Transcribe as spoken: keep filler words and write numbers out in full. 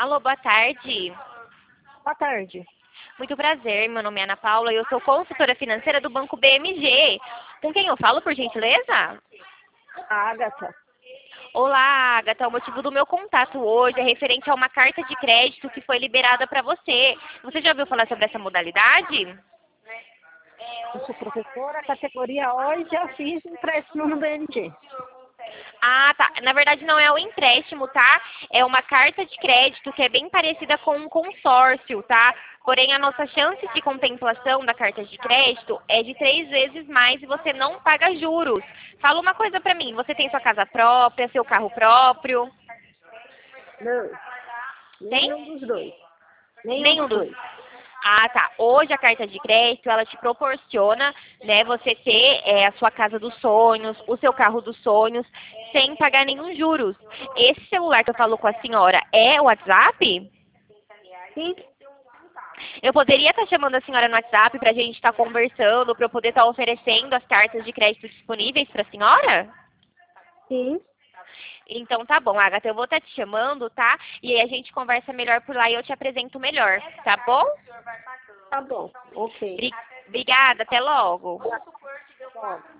Alô, boa tarde. Boa tarde. Muito prazer, meu nome é Ana Paula e eu sou consultora financeira do Banco B M G. Com quem eu falo, por gentileza? Ágata. Olá, Agatha. O motivo do meu contato hoje é referente a uma carta de crédito que foi liberada para você. Você já ouviu falar sobre essa modalidade? Eu sou professora, categoria O e já fiz empréstimo no B N G. Ah, tá. Na verdade, não é o empréstimo, tá? É uma carta de crédito que é bem parecida com um consórcio, tá? Porém, a nossa chance de contemplação da carta de crédito é de três vezes mais e você não paga juros. Fala uma coisa pra mim. Você tem sua casa própria, seu carro próprio? Não, Tem? nenhum dos dois. Nenhum Nenhum dos dos... dois. Ah, tá. Hoje a carta de crédito, ela te proporciona, né, você ter é, a sua casa dos sonhos, o seu carro dos sonhos, sem pagar nenhum juros. Esse celular que eu falo com a senhora é o WhatsApp? Sim, Eu poderia estar chamando a senhora no WhatsApp para a gente estar conversando, para eu poder estar oferecendo as cartas de crédito disponíveis para a senhora? sim. Então tá bom, Agatha, eu vou estar te chamando, tá? E aí a gente conversa melhor por lá e eu te apresento melhor, tá bom? Tá bom, ok. Bri- Obrigada, até logo. Bom.